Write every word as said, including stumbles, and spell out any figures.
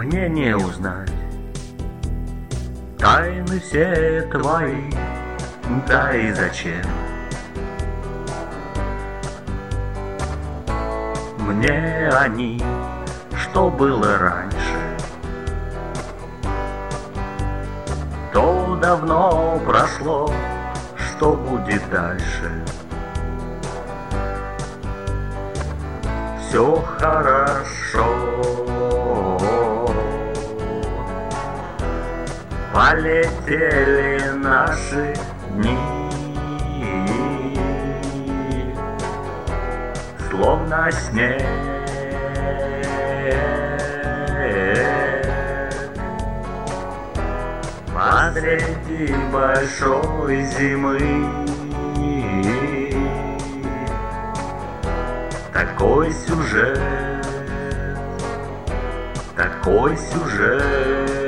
мне не узнать тайны все твои, да и зачем мне они, что было раньше, то давно прошло, что будет дальше. Все хорошо, полетели наши дни, словно снег. Посреди большой зимы такой сюжет, такой сюжет.